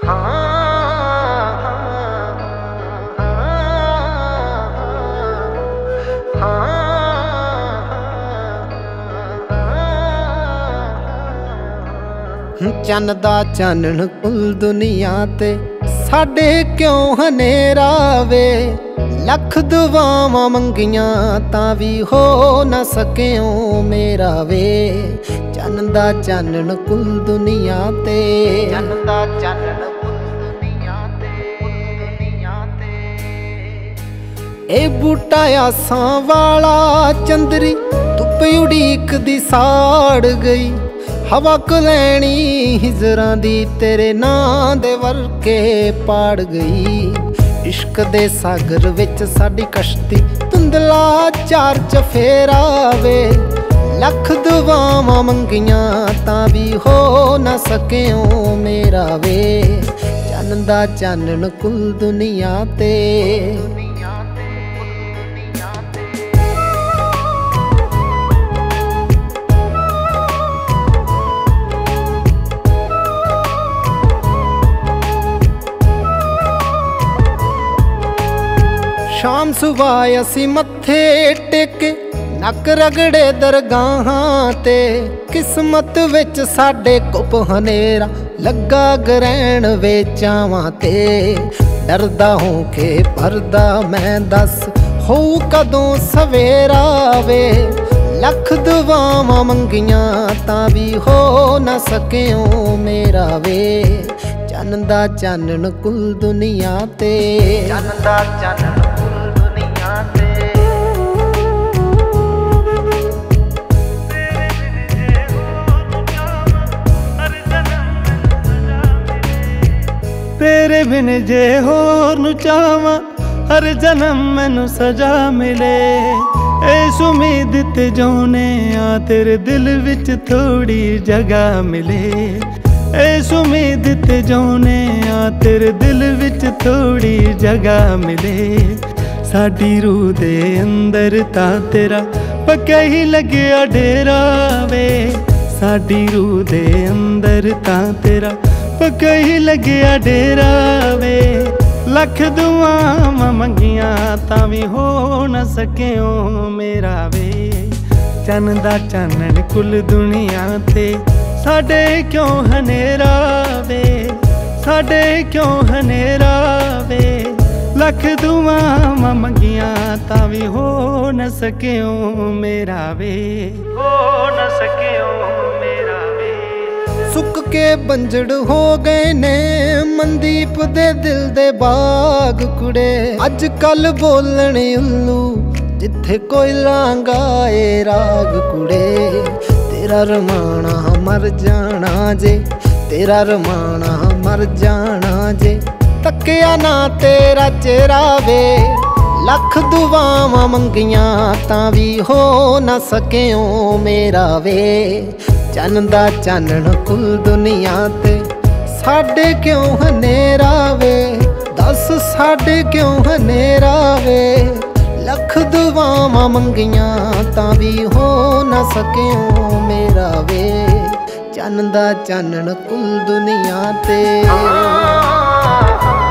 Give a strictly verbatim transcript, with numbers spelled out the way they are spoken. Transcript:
चन्न दा चानण कुल दुनिया ते साडे क्यों हनेरा वे। लख दुआवां मंगियां तां भी हो न सकियो मेरा वे। चन्न दा चानण कुल दुनिया ते, चन्न दा चानण कुल दुनिया ते, दुनिया ते। ए बूटा आसां वाला चंदरी धुप उड़ीक दी साड़ गई। हवा कलैनी हिजरां दी तेरे नां दे वर्के पाड़ गई। इश्क दे सागर विच साडी कश्ती धुंधला चार चफेरा वे। लख दुआवां मंगियां तां भी हो न सकियो मेरा वे। चन्न दा चानण कुल दुनिया ते, शाम सुबह असी मत्थे टेके नक रगड़े दरगाहां ते। किस्मत विच साडे कुप हनेरा लगा ग्रहण वे चावां ते। डरदा हों के भरदा मैं दस हो कदों सवेरा वे। लख दुआवां मंगियां तां भी हो न सकियो मेरा वे। चन्न दा चानण कुल दुनिया ते, चन्न दा चानण तेरे बिन जे होर नूं चावां हर जन्म मैनू सजा मिले। इस उम्मीद ते जोने आ तेरे दिल विच थोड़ी जगह मिले। इस उम्मीद ते जोने आ तेरे दिल विच थोड़ी जगह मिले। साडी रूह दे अंदर तां तेरा पक्का ही लग्या डेरा वे। साडी रूह दे अंदर तां तेरा पक्का ही लग्या डेरा वे। लख दुआवां मंगियां तां भी हो न सकियो मेरा वे। चन्न दा चानण कुल दुनिया ते साडे क्यों हनेरा वे। साडे क्यों हनेरा वे। लख दुआवां मंगियां तां भी हो न सकियो मेरा वे। हो न सकियो मेरा वे। सुक के बंजड़ हो गए ने मनदीप दे दिल दे बाग कुड़े। अज कल बोलने उल्लू जिथे कोई लांगाए राग कुड़े। तेरा रमाना मर जाना जे, तेरा रमाना मर जाना जे। तकिया ना तेरा चेहरा वे। लख दुआवां मंगियां तां भी हो न सकियो मेरा वे। चन्न दा चानण कुल दुनिया ते साडे क्यों हनेरा वे। दस साडे क्यों हनेरा वे। लख दुआवां मंगियां तां भी हो न सकियो मेरा वे। चन्न दा चानण कुल दुनिया ते।